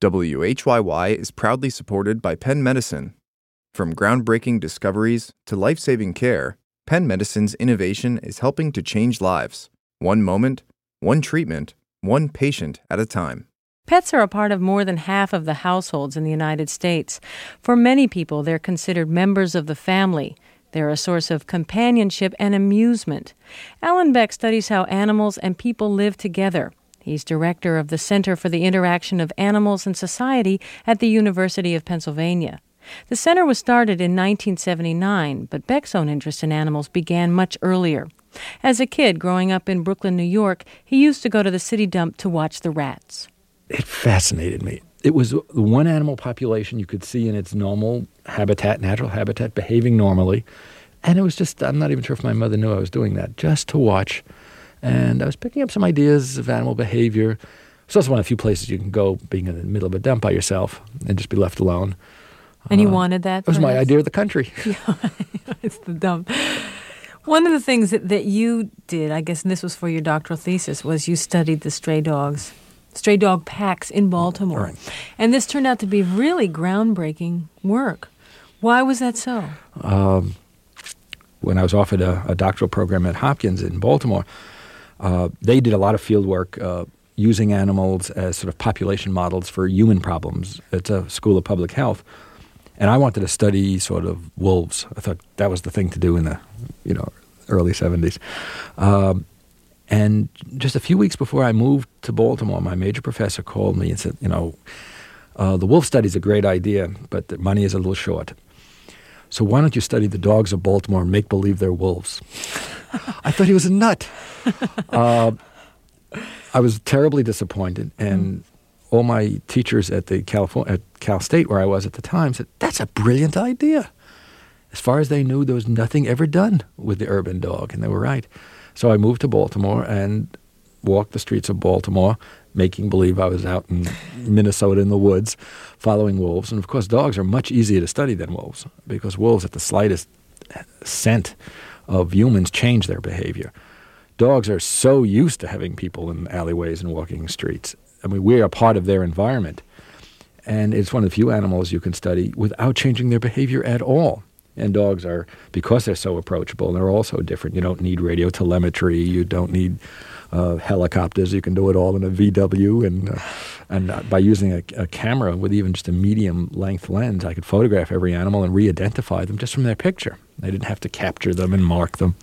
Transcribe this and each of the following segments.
WHYY is proudly supported by Penn Medicine. From groundbreaking discoveries to life-saving care, Penn Medicine's innovation is helping to change lives. One moment, one treatment, one patient at a time. Pets are a part of more than half of the households in the United States. For many people, they're considered members of the family. They're a source of companionship and amusement. Alan Beck studies how animals and people live together. He's director of the Center for the Interaction of Animals and Society at the University of Pennsylvania. The center was started in 1979, but Beck's own interest in animals began much earlier. As a kid growing up in Brooklyn, New York, he used to go to the city dump to watch the rats. It fascinated me. It was the one animal population you could see in its normal habitat, natural habitat, behaving normally. And it was just, I'm not even sure if my mother knew I was doing that, just to watch. And I was picking up some ideas of animal behavior. It's also one of the few places you can go being in the middle of a dump by yourself and just be left alone. And you wanted that? It was my idea of the country. Yeah, it's the dump. One of the things that you did, I guess, and this was for your doctoral thesis, was you studied the stray dog packs in Baltimore. Right. And this turned out to be really groundbreaking work. Why was that so? When I was offered a doctoral program at Hopkins in Baltimore, they did a lot of field work using animals as sort of population models for human problems. It's a school of public health. And I wanted to study sort of wolves. I thought that was the thing to do in the early 70s. And just a few weeks before I moved to Baltimore, my major professor called me and said, the wolf study is a great idea, but the money is a little short. So why don't you study the dogs of Baltimore and make believe they're wolves? I thought he was a nut. I was terribly disappointed, and all my teachers at Cal State, where I was at the time, said, that's a brilliant idea. As far as they knew, there was nothing ever done with the urban dog, and they were right. So I moved to Baltimore and walked the streets of Baltimore, making believe I was out in Minnesota in the woods, following wolves. And of course, dogs are much easier to study than wolves, because wolves, at the slightest scent of humans, change their behavior. Dogs are so used to having people in alleyways and walking streets. I mean, we are part of their environment. And it's one of the few animals you can study without changing their behavior at all. And dogs are, because they're so approachable, they're also different. You don't need radio telemetry. You don't need helicopters. You can do it all in a VW. And by using a camera with even just a medium-length lens, I could photograph every animal and re-identify them just from their picture. I didn't have to capture them and mark them.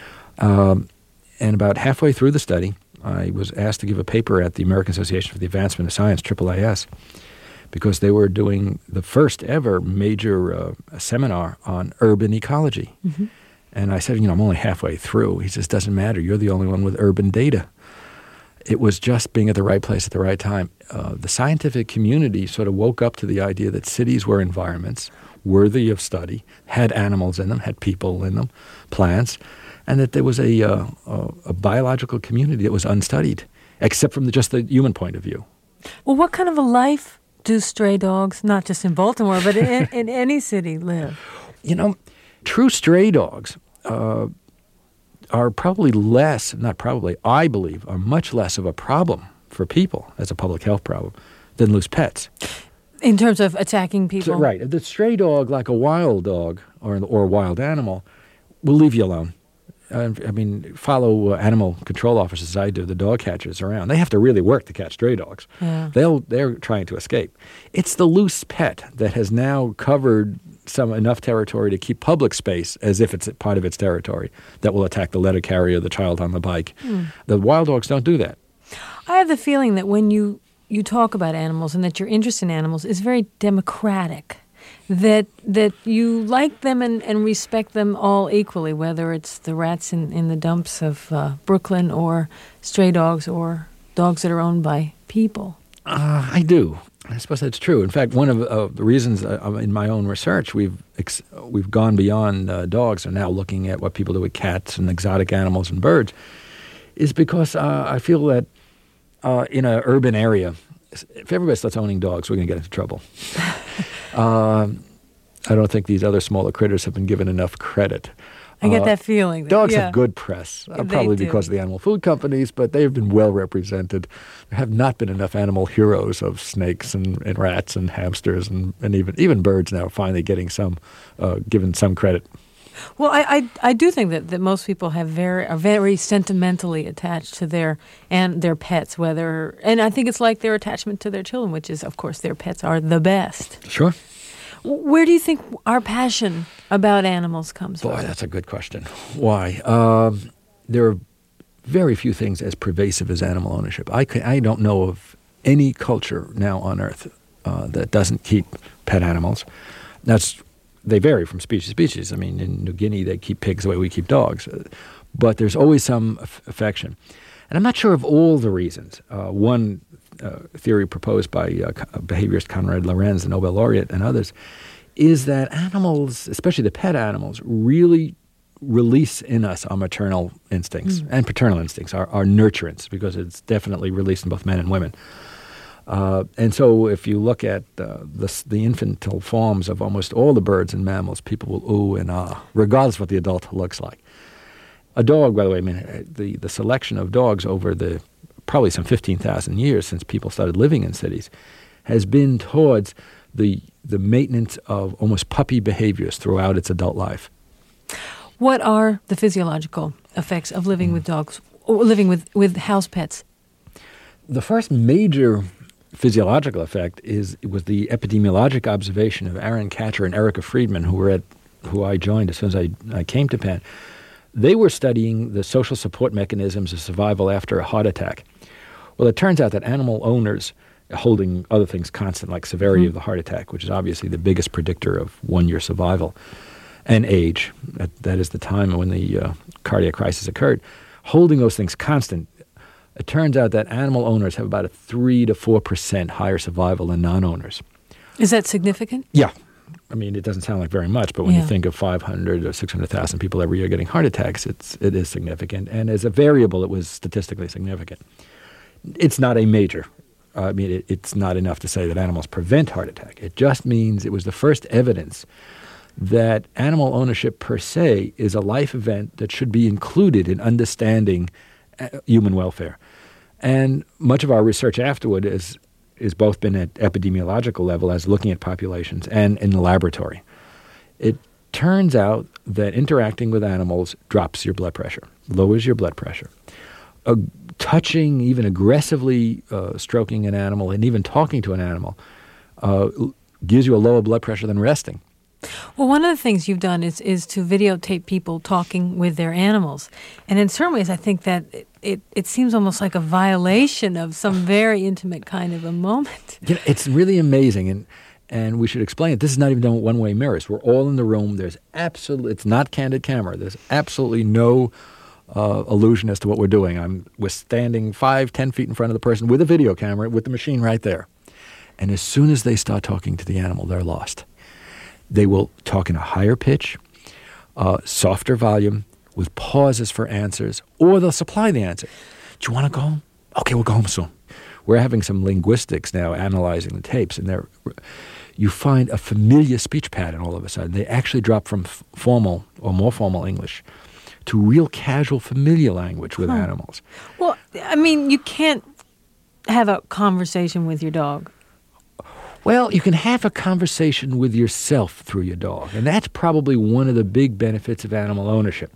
And about halfway through the study, I was asked to give a paper at the American Association for the Advancement of Science, AAAS, because they were doing the first ever major seminar on urban ecology. Mm-hmm. And I said, I'm only halfway through. He says, doesn't matter. You're the only one with urban data. It was just being at the right place at the right time. The scientific community sort of woke up to the idea that cities were environments worthy of study, had animals in them, had people in them, plants, and that there was a biological community that was unstudied, except from just the human point of view. Well, what kind of a life do stray dogs, not just in Baltimore, but in any city, live? True stray dogs are probably less, not probably, I believe, are much less of a problem for people as a public health problem than loose pets. In terms of attacking people? So, right. The stray dog, like a wild dog or a wild animal, will leave you alone. Follow animal control officers as I do, the dog catchers around. They have to really work to catch stray dogs. Yeah. They're trying to escape. It's the loose pet that has now covered enough territory to keep public space as if it's part of its territory that will attack the letter carrier, the child on the bike. The wild dogs don't do that. I have the feeling that when you talk about animals and that your interest in animals is very democratic. That you like them and respect them all equally, whether it's the rats in the dumps of Brooklyn or stray dogs or dogs that are owned by people. I do. I suppose that's true. In fact, one of the reasons in my own research we've gone beyond dogs and now looking at what people do with cats and exotic animals and birds is because I feel that in an urban area, if everybody starts owning dogs, we're going to get into trouble. I don't think these other smaller critters have been given enough credit. I get that feeling. Dogs yeah. have good press, They probably do. because of the animal food companies, but they have been well represented. There have not been enough animal heroes of snakes and rats and hamsters and even birds now finally getting given some credit. Well, I do think that most people are very sentimentally attached to their pets, and I think it's like their attachment to their children, which is, of course, their pets are the best. Sure. Where do you think our passion about animals comes from? Boy, that's a good question. Why? There are very few things as pervasive as animal ownership. I don't know of any culture now on Earth that doesn't keep pet animals. They vary from species to species. I mean, in New Guinea, they keep pigs the way we keep dogs. But there's always some affection. And I'm not sure of all the reasons. One theory proposed by behaviorist Konrad Lorenz, the Nobel laureate, and others, is that animals, especially the pet animals, really release in us our maternal instincts and paternal instincts, our nurturance, because it's definitely released in both men and women. And so if you look at the infantile forms of almost all the birds and mammals, people will ooh and ah, regardless of what the adult looks like. A dog, by the way, I mean, the selection of dogs over the probably some 15,000 years since people started living in cities has been towards the maintenance of almost puppy behaviors throughout its adult life. What are the physiological effects of living with dogs, or living with house pets? The first major physiological effect was the epidemiologic observation of Aaron Katcher and Erica Friedman, who I joined as soon as I came to Penn. They were studying the social support mechanisms of survival after a heart attack. Well, it turns out that animal owners, holding other things constant like severity of the heart attack, which is obviously the biggest predictor of one-year survival, and age, that is the time when the cardiac crisis occurred, holding those things constant, it turns out that animal owners have about a 3 to 4% higher survival than non-owners. Is that significant? Yeah. I mean, it doesn't sound like very much, but when you think of 500 or 600,000 people every year getting heart attacks, it is significant. And as a variable, it was statistically significant. It's not a major. I mean, it's not enough to say that animals prevent heart attack. It just means it was the first evidence that animal ownership per se is a life event that should be included in understanding human welfare. And much of our research afterward is both been at epidemiological level as looking at populations and in the laboratory. It turns out that interacting with animals drops your blood pressure, lowers your blood pressure. Touching, even aggressively stroking an animal and even talking to an animal gives you a lower blood pressure than resting. Well, one of the things you've done is to videotape people talking with their animals. And in certain ways, I think that it seems almost like a violation of some very intimate kind of a moment. You know, it's really amazing, and we should explain it. This is not even done with one-way mirrors. We're all in the room. It's not candid camera. There's absolutely no illusion as to what we're doing. We're standing 5-10 feet in front of the person with a video camera with the machine right there. And as soon as they start talking to the animal, they're lost. They will talk in a higher pitch, softer volume, with pauses for answers, or they'll supply the answer. Do you want to go home? Okay, we'll go home soon. We're having some linguistics now analyzing the tapes, and you find a familiar speech pattern all of a sudden. They actually drop from formal or more formal English to real casual familiar language with animals. Well, I mean, you can't have a conversation with your dog. Well, you can have a conversation with yourself through your dog, and that's probably one of the big benefits of animal ownership.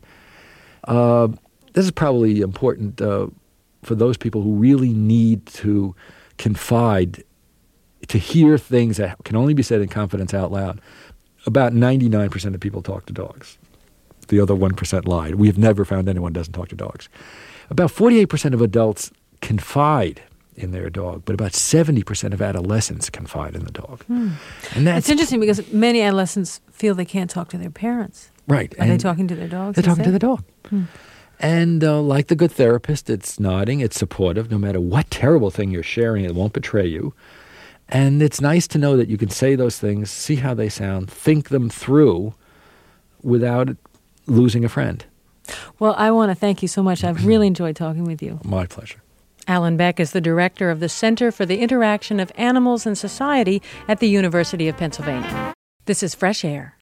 This is probably important for those people who really need to confide, to hear things that can only be said in confidence out loud. About 99% of people talk to dogs. The other 1% lied. We have never found anyone who doesn't talk to dogs. About 48% of adults confide in their dog, but about 70% of adolescents confide in the dog. And it's interesting because many adolescents feel they can't talk to their parents. Right. Are they talking to their dogs? They're talking to the dog. And like the good therapist, it's nodding, it's supportive. No matter what terrible thing you're sharing, it won't betray you. And it's nice to know that you can say those things, see how they sound, think them through without losing a friend. Well, I want to thank you so much. I've really enjoyed talking with you. My pleasure. Alan Beck is the director of the Center for the Interaction of Animals and Society at the University of Pennsylvania. This is Fresh Air.